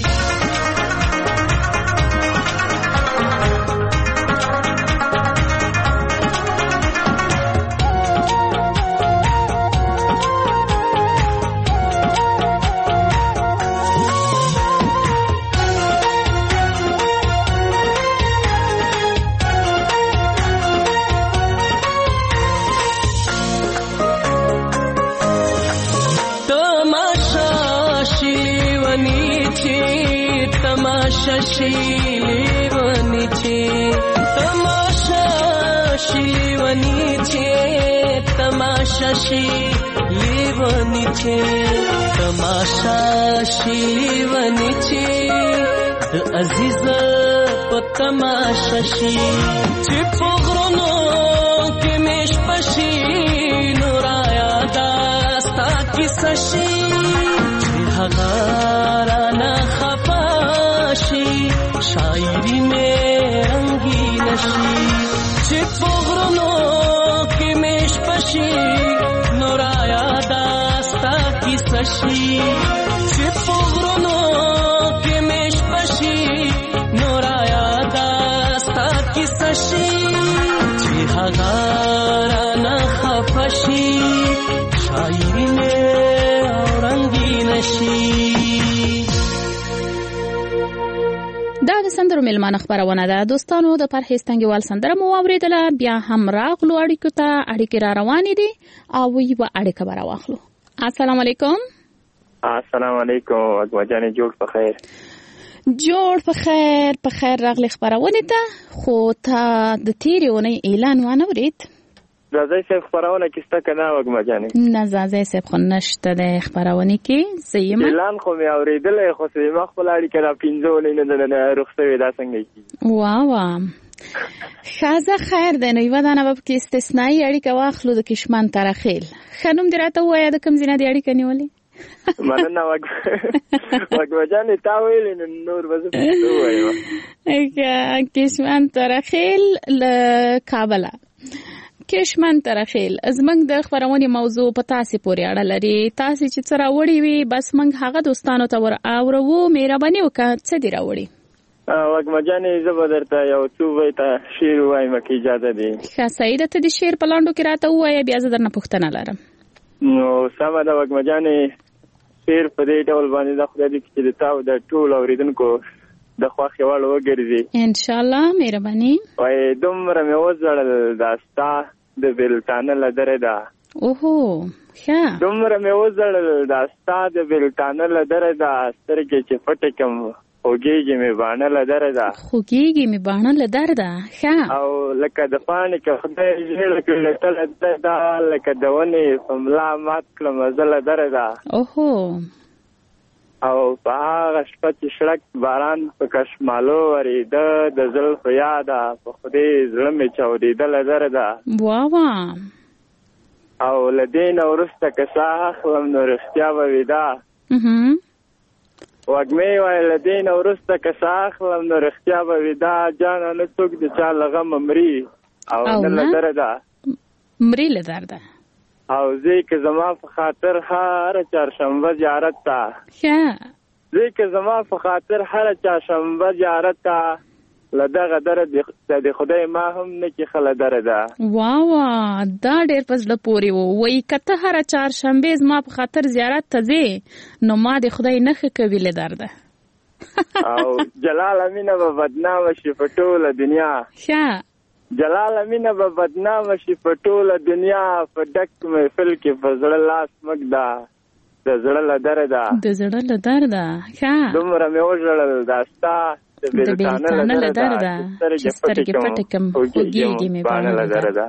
शिलीवनीचे तमाशा शिलीवनीचे तमाशा शिलीवनीचे तमाशा शिलीवनीचे अजीज तमाशा शी चिपगरनो के मेश पशी नूराया दास्ता की सशी हगारा न शायरी में रंगी नशी चिपगरनो की मेश पशी नूराया दास्ता की सशी चिपगरनो की मेश पशी नूराया दास्ता की सशी चिहगारा न खफशी शायरी में रंगी नशी دا د سندرو ملمانه خبرونه ده دوستانو د پرهیز تنګوال سندره مو اوریدله بیا هم راغلو اړیکو ته اړیکې را روانې دي او یو اړیکه به راواخلو. السلام علیکم. السلام علیکم اګوجانې جوړ په خیر. جوړ په خیر راغلی خبرونه ته خو ته د تیرې اونۍ اعلان وانه ورید زازای صاحب خبرونه کیسته کنه وګمجانې نه زازای صاحب خو نشته د خبرونه کې سیم اعلان خو مې اوریدل خو سې ما خپل اړیکه را پینځولې نه رخصوي دا څنګه کی واه خازه خیر ده نو یو دانه په کې استثنایی اړیکه واخلو د کشمن ترخیل خنوم دراته وای د کم زینه دی اړیکه نیولې مننه وګمجانې تا ویل نور وځو وایو کشمن ترخیل ل کابل کشمن ترخیل زمنګ د خبرونې موضوع په تاسو پورې اړه لري تاسو چې څه راوړی وي بس منګ هغه دوستانو ته ور اورو مهرباني وکړه څه دی راوړی وګمجانې زه درته یو څو وایته شعر وایم کی اجازه دی ښه سعید ته د شعر په لاندو کې راته وایي بیا زه درنه پوښتنه لرم نو سمه ده وګمجانې شعر په دې ډول باندې د خدای دې چې د تاسو د ټول اوریدونکو د خواخې وړ وګرځي ان شاء الله مهرباني وای دومره مې وزړل داستا د بلتانه لدره ده اوهو ښه دومره مې وزړل داستا د بلتانه لدره ده سترګې چې پټې کم خوږیږي مې باڼه لدره ده خوږیږي مې باڼه لدره ده ښه او لکه د پاڼې که خدای ژېړه کړله تله ده لکه د ونې په ملا مات کړم زه لدره ده اوهو او په هغه شپه چې شړک باران په کشمالو ورېده د زلفو یاده په خدای زړه مې چاودېدله زره ده واه او له دې نه وروسته که ساه اخلم نو رښتیا به وي دا وږمې وایي له دې نه وروسته که ساه اخلم نو رښتیا به وي دا جانه نه څوک د چا له غمه مري او نه له دره ده مري له در ده او زه که زما په خاطر هر چهارشنبه زیارت ته زه که زما په خاطر هر چهارشنبه زیارت ته له دغه دره د خدای ما هم نه کې خله دره ده واه دا ډېر په زړه پورې و وایي که ته هره چهارشنبې زما په خاطر زیارت ته ځې نو ما د خدای نښه کوي له درده او جلال امینه به بدنامه شي په ټوله دنیا جلال امینه به بدنامه شي په ټوله دنیا په ډک محفل کې په زړه لاس مږده د زړه له دره ده د زړه له درده دومره مې وژړل دا ستا د بېلتانه له دره ده سترګې پټې کړم خوږېږي مې باڼه له دره ده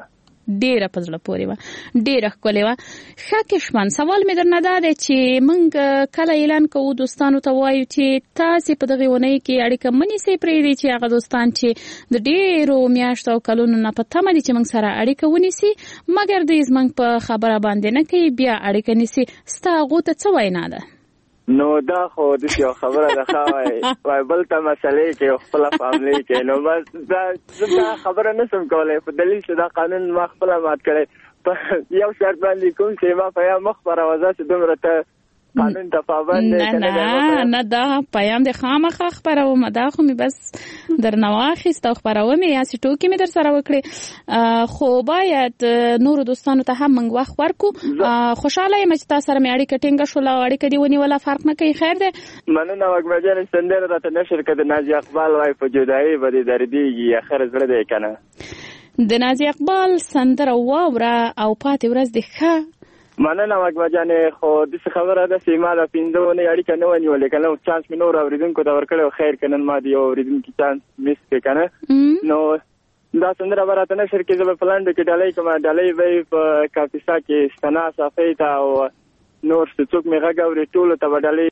ډیره په زړه پورې وه، ډیره ښکلې وه. ښه کشمن، سوال مې درنه دا دی چې موږ کله اعلان کوو دوستانو ته وایو چې تاسې په دغې اونۍ کې اړیکه مه نیسئ، پرېږدئ چې هغه دوستان چې د ډیرو میاشتو او کلونو نه په تمه دي چې موږ سره اړیکه ونیسي مګر دوی زموږ په خبره باندې نه کوي، بیا اړیکه نیسي. ستا هغو ته څه وینا ده؟ نو دا خو داسې یو خبره ده ښه وایي بل ته مسلې کې خپله فاملي کې، نو بس زه دا خبره نه شم کولی په دلیل چې دا قانون ما خپله مات کړی په یو شرط باندې کوم چې ما په یا مخ خپروه چې دومره ته قانون ته پابند نه دا پیام د خامخا خپروم، دا خو مې بس درنه واخیست او خپروم یا چې ټوکې مې در سره وکړې، خو باید نورو دوستانو ته هم موږ وخت ورکړو. خوشحاله یم چې تا سره مې اړیکه ټینګه شوله او اړیکه دې ونیوله، فرق نه کوي. خیر دی، مننه. وږمه جانې سندره راته نشر که د نازي اقبال وایي په جدایي به دې دردېږي، اخر زړه دی که نه. د نازي اقبال سندره واوره او پاتې ورځ دې ښه. مننه وږمه جانې، خو داسې خبره ده چې ما د 5 اونۍ اړیکه نه ونیولې که نه چانس مې نور اورېدونکو ته ورکړی، خیر که نن ما د یو اورېدونکي چانس مس کړې که نه، نو دا سندره به راته نشر کړي. زه به په لنډو کې ډالۍ کوم، ډالۍ به یې په کاپیسا کې ستنا صافۍ ته او نور چې څوک مې غږ اوري ټولو ته به ډالۍ.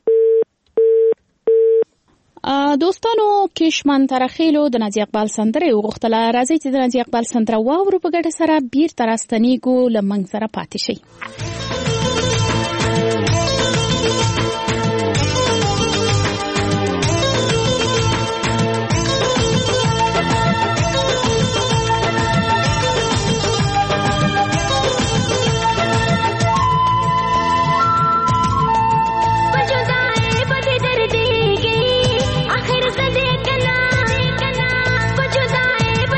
دوستانو کشمن ترخیلو د نازي اقبال سندره وغوښتله، راځئ چې د نازي اقبال سندره واورو په ګډه سره بیرته راستنیږو، له موږ سره پاتې شئ.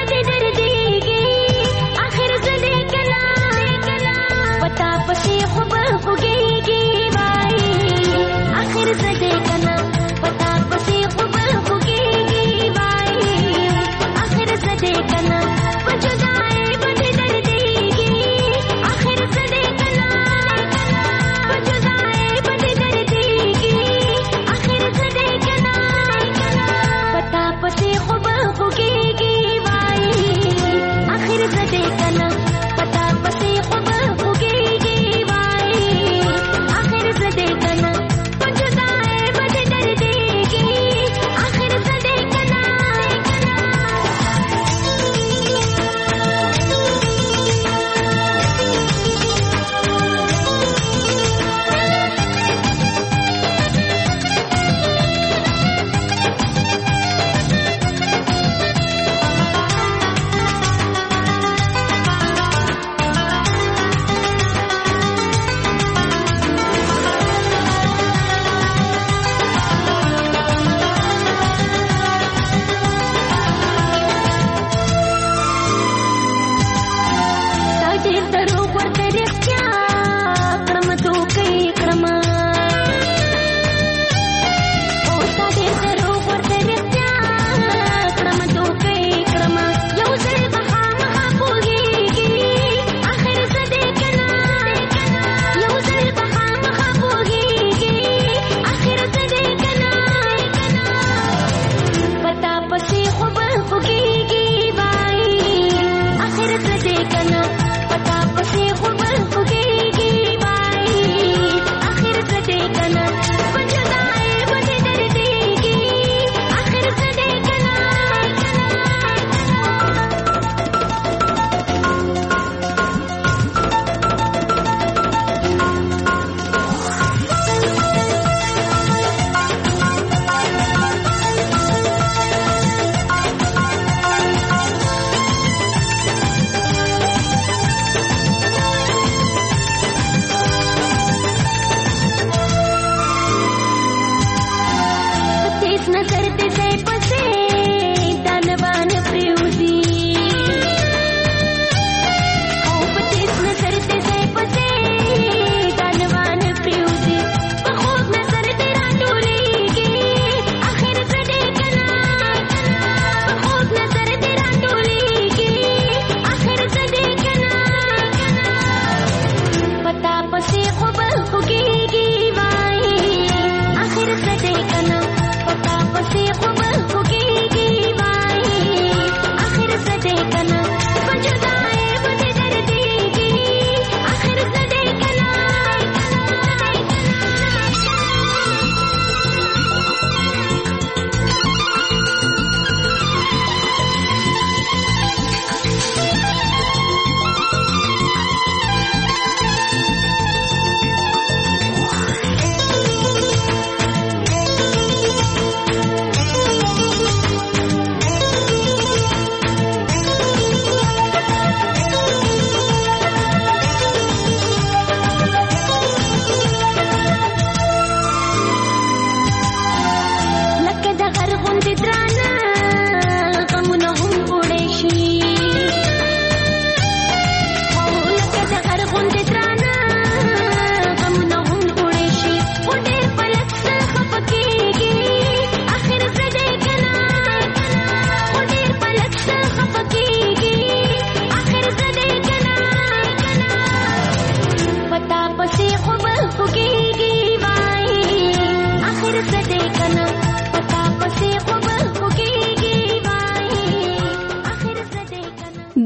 पता पसी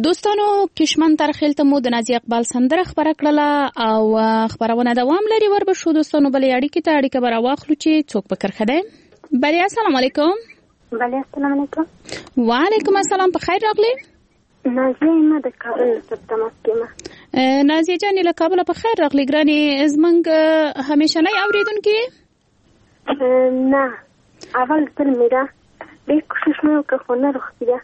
دوستانو کشمن تر خیل ته مو د نازي اقبال سندره خبره کړله او خبرونه دوام لري. وربشو دوستانو بلې اړیکې ته اړیکه به راواخلو چې څوک په کرخه دی. بلې السلام علیکم. بلې السلام علیکم. وعلیکم السلام. په خیر راغلی. نازیه ما د کابل څخه تماس کوم. نازیه جانې له کابل په خیر راغلی. ګرانې زمونږ همیشنی اوریدونکې نه اول تل میرا ډېر کوشش مې وکړ خو نه روغتیا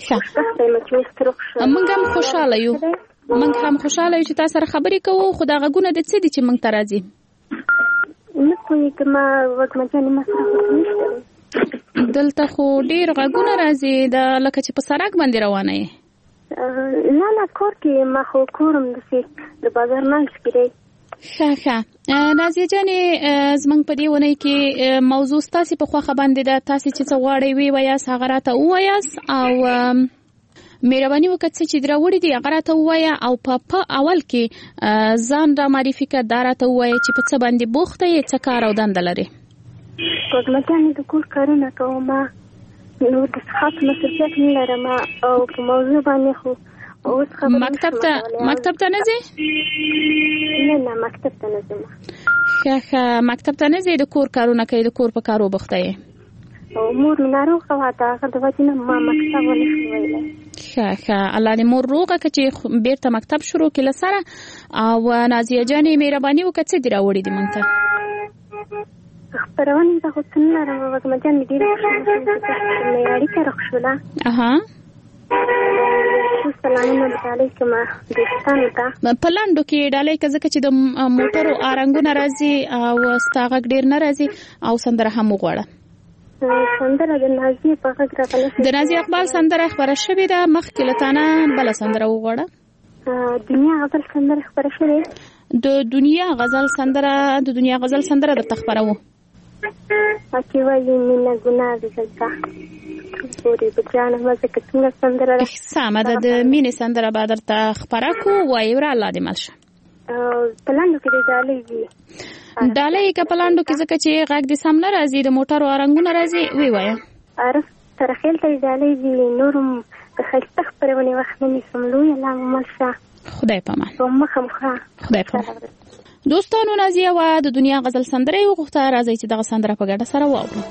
موږ هم خوشاله یو چې تاسو سره خبرې کوو. خو دا غږونه د څه دي چې موږ ته راځي؟ نه پوهېږم وږمجانې ما سره نشته دلته خو ډېر غږونه راځي دا لکه چې په سړک باندې روانه یې. نه کور کې ما خو کورم داسې د بازار منځ کې دی. ښه نازیه جانې زموږ په دې اونۍ کې موضوع ستاسې په خوښه باندې ده. تاسې چې څه غواړئ ووایاست هغه راته ووایاست او مهرباني وکړه څه چې راوړي دي هغه راته ووایه او په اول کې ځان را معرفي کړه. دا راته ووایه چې په څه باندې بوخته یې، څه کار او دنده لرې. وږمجانې د کور کارونه کوم، نور د څښاک مصروفیت نه لرم او په موضوع باندې خو مکتب ته نه ځې؟ نه مکتب ته نه ځم. ښه مکتب ته نه ځې، د کور کارونه کوي، د کور په کارو بوخته یې. او مور مې ناروغه وه د هغه د وجې نه ما مکتب ونه شو ویلی. ښه الله دې مور روغه کړه چې بیرته مکتب شروع کړي له سره. او نازیه جانې مهرباني وکړه څه دې راوړي دي موږ ته؟ خپرونې ته خو څه نه لرم وږمجانې ډېره خوشحاله شوم چې مې اړیکه راښوله. سلامونه ډالۍ کوم دوستانو ته. په لاندو کې ډالۍ که ځکه چې د موټرو آرنګونه راځي او ستا غږ ډېر نه راځي او سندره هم وغواړه. سندره د نازیې په غږ راغله. د نازي اقبال سندره خبره شوې ده. مخکې له تا نه بله سندره وغواړه. دنیا غزل سندره خبره شوې. د دنیا غزل سندره درته خپروو. پکې وایي مینه ګناه ده دلته پورې بجانه مزه که څنګه سندره ده. سمه ده د مینې سندره به درته خپره کړو. وایي وره الله دې مل شه. په لاندو کې د ډالۍ وي ډالۍ که په لاندو کې ځکه چې غږ دې سم نه راځي د موټرو آرنګونه راځي وی وایه. عارف سره خیل ته ډالۍ وي نور هم د ښایسته خپرونې وخت نه نیسم. لوی الله مو مل شه. خدای پامان. په مخه مخه خدای پامان. دوستانو نازیه وه د دنیا غزل سندره یې وغوښته. راځئ چې دغه سندره په ګډه سره واورو.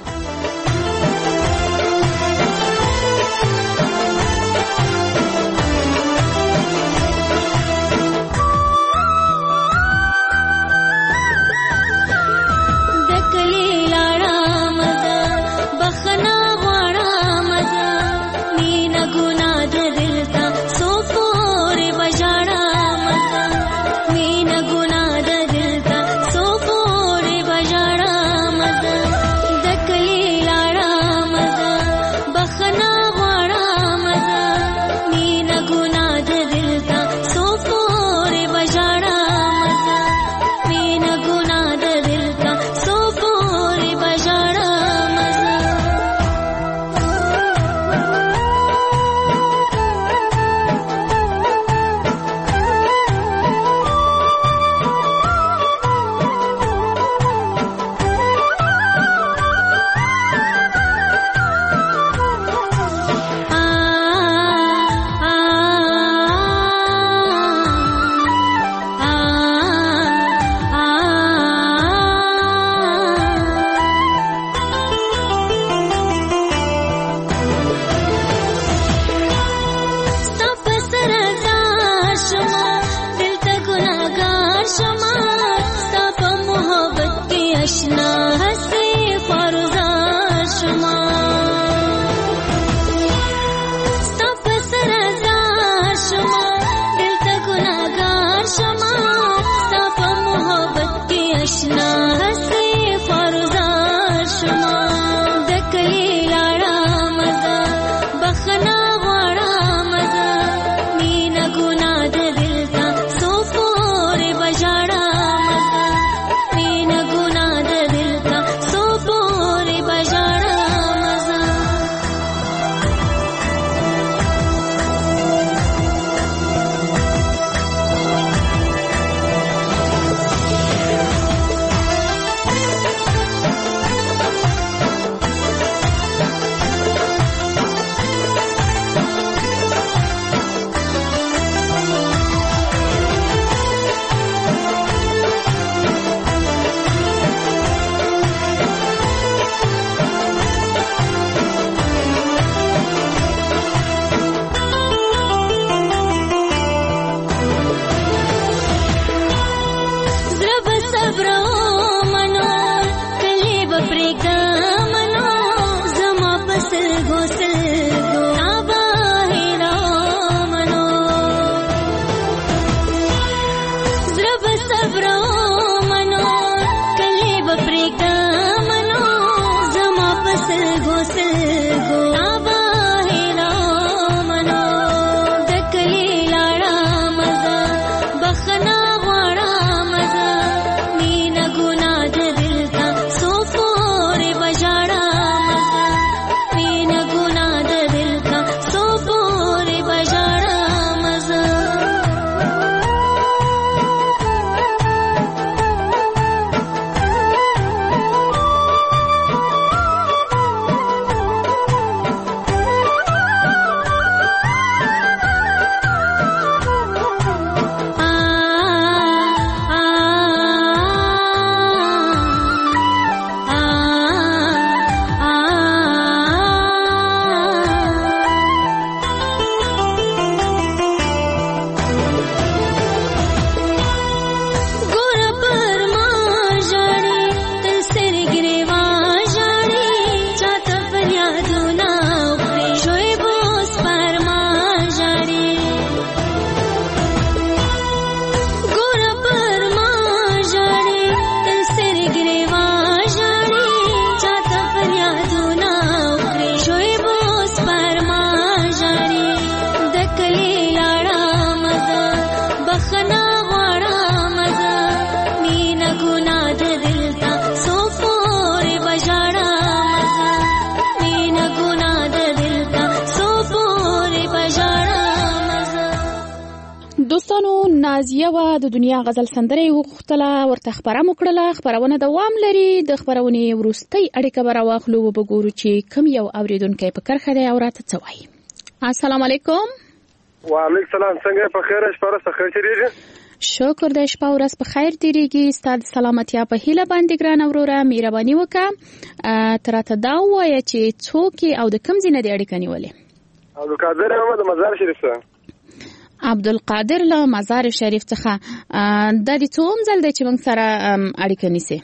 دوستانو نازیه و د دنیا غزل سندرې وغوښتله ورته خبره مو کړله. خبرونه دوام لري. د خبرونې وروستۍ اړیکه به راواخلو وبګورو چې کوم یو اوریدونکی په کرښه دی او راته څه وایي. السلام علیکم. وعلیکم السلام. څنګه په خیر شپه ورځ ښه تیریږي؟ شکر د شپه ورځ په خیر تیریږي. ستا د سلامتیا په هیله باندې ګرانه وروره مهرباني وکړه ته راته دا ووایه چې څوک او د کوم ځای نه دې اړیکه نیولې؟ عبدالقادر یم د مزار شریف څخه. عبدالقادر له مزار شریف څخه. دا د څوم ځل دی چې موږ سره اړیکه نیسي؟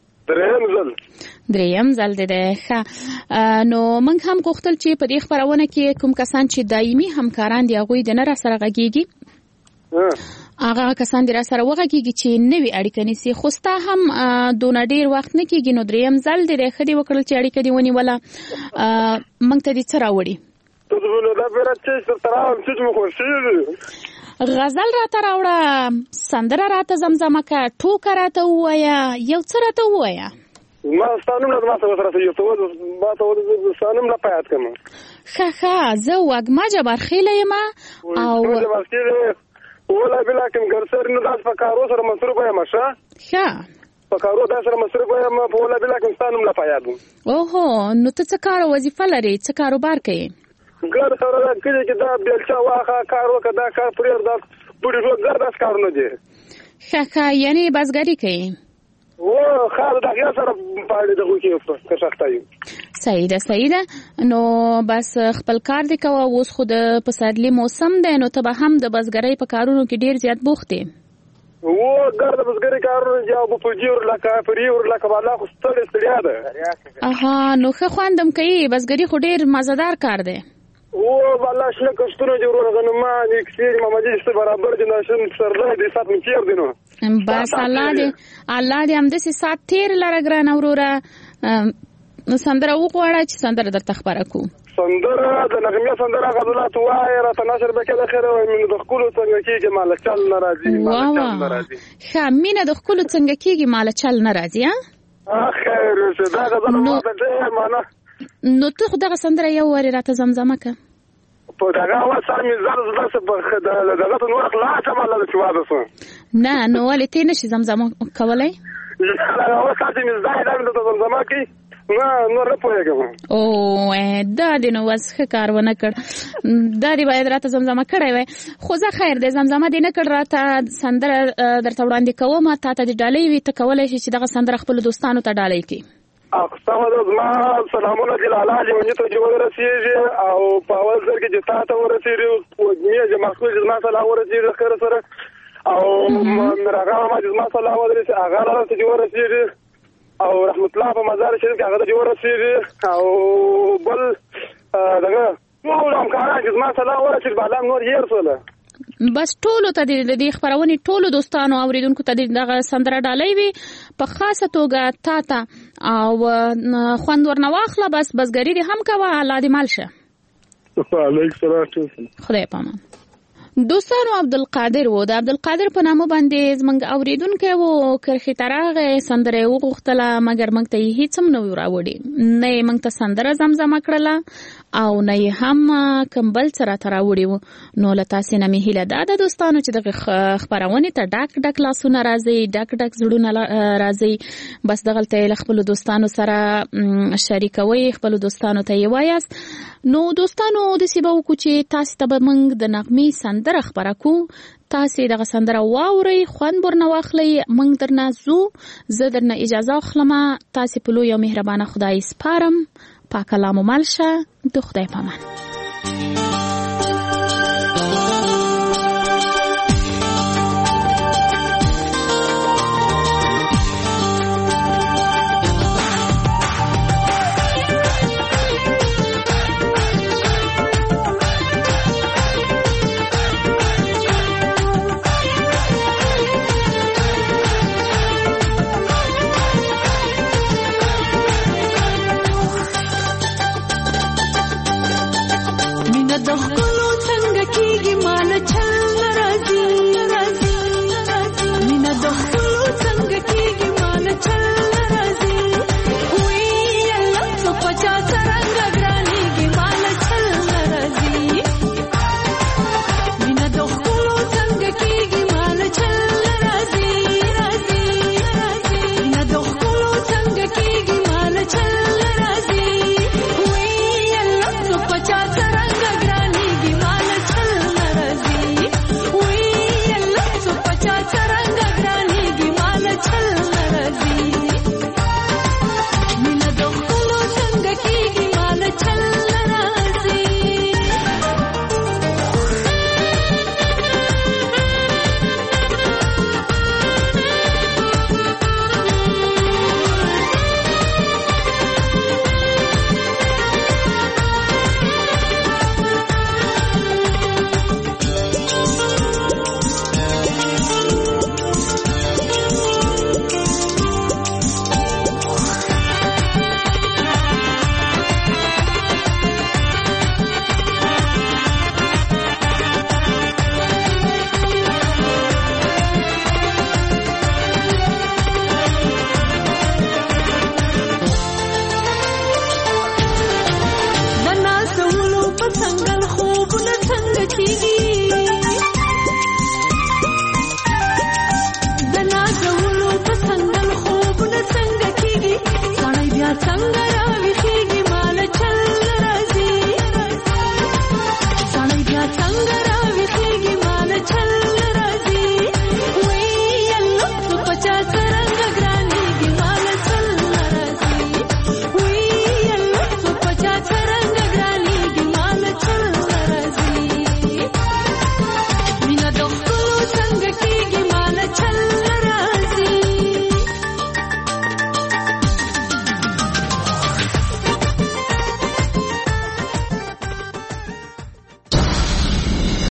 دریم ځل دی. ښه نو موږ هم غوښتل چې په دې خپرونه کې کوم کسان چې دایمي همکاران دي هغوی د نه را سره غږیږي هغه کسان دې را سره وغږیږي چې نوې اړیکه نیسي. خو ستا هم دونه ډېر وخت نه کېږي نو دریم ځل دی ښه دې وکړل چې اړیکه دې ونیوله. موږ ته دې څه راوړي؟ غزل راته راوړه، سندره راته زمزمه که، ټوکه راته ووایه، یو څه راته ووایه. ما ستانم له ما سره یو څه ما ته ستانم له پیات کوم. ښه زه وږمه جبارخیله یم او ولا بلا کوم ګرسر نو داس په کارو سره مصروف یم. ښه په کارو دا سره مصروف یم په ولا بلا کوم ستانم له پیات. اوهو نو ته څه کار وظیفه لري؟ څه کاروبار کوي؟ ګر سره دا کړي چې دا بیلچا واخه کار وکړه دا کار پرېر دا پوری روز داس کار نه دی. ښه یعنی بازګری کوي؟ و خاله دا یا سره پاره دغه کې په سختایو. صحیح ده نو بس خپل کار دی کوه. اوس خو د پسرلي موسم دی نو ته به هم د بازګرۍ په کارونو کې ډیر زیات بوخت یې. و ګر د بازګرۍ کارونه جواب په جوړ لکه پرېور لکه بالا خو ستړیا ده. اها نو ښه خواندم کوي. بازګري خو ډیر مزدار کار دی. و بالا شنه کښتونه جوړونه غنما نیکسیر محمدي ست برابر دي نشم سره دې سات مچیر دي نو بس الله دې هم دې سات تیر لره ګران اورورا سندره وغواړه چې سندره درته خبره کو. سندره د نغمه سندره غزلات وای را تناشر بکله خیر او من د خپل څنګه کېږي مال چل ناراضي. ښه مینه د خپل څنګه کېږي مال چل ناراضي. خیر څه دا غزل دې معنا نو ته خو دغه سندره یو وری راته زمزمه که. په دغه وسه مې زړه څه په دغه نور خلاص عمل چې واده سو. نه نو ولې ته نشي زمزمه کولای؟ هغه وسه مې زړه د زمزمه کې نه نه پوهېږم. او دا دې نو وس ښه کار ونه کړ. دا دې باید راته زمزمه کړی وای. خو زه خیر دې زمزمه دې نه کړ راته سندره درته وړاندې کوم ته ته دې ډالۍ وي ته کولی شي چې دغه سندره خپلو دوستانو ته ډالۍ کړي. اقسام د زما سلامونه جلاله جمعیت ته جوړ رسیږي او په اول ځل کې چې تاسو ورسېږي او دې چې مخکې زما سلام ورسېږي خیر سره او مرغه ما زما سلام ورسېږي هغه راته جوړ رسیږي او رحمت الله په مزار شریف کې هغه جوړ رسیږي او بل دغه ټول همکاران چې زما سلام ورسېږي بالا نور یې رسوله. بس ټولو ته د دې خبرونې ټولو دوستانو اوریدونکو ته دغه سندره ډالۍ وي په خاصه توګه تا ته او خوند ورنه واخله. بس بزګري دې هم کوه. الله دې مال شه. وعلیکم السلام. خدای پامان. دوستانو عبدالقادر و د عبدالقادر په نامه باندې زمونږ اوریدونکی و. کرښې ته راغی سندره یې وغوښتله مګر موږ ته یې هېڅ هم نه وي راوړي. نه یې موږ ته سندره زمزمه کړله او نه یې هم کوم بل څه راته راوړي وو. نو له تاسې نه مې هیله دا ده دوستانو چې دغه خپرونې ته ډک ډک لاسونه راځي ډک ډک زړونه راځي. بس دغلته یې له خپلو دوستانو سره شریکوئ خپلو دوستانو ته یې وایاست. نو دوستانو داسې به وکړو چې تاسې ته به موږ د نغمې سندره خبره کو. تاسې دغه سندره واورئ خوند ورنه واخلئ. موږ درنه ځو. زه درنه اجازه اخلم. تاسې په لوی او مهربانه خدای سپارم. پاک الله مو مل شه. د خدای پامان. بچيږي د نازولو په سندل خوبونه څنګه کېږي سړی بیا څنګه راویښېږي مال چل راځي سړی بیا څنګه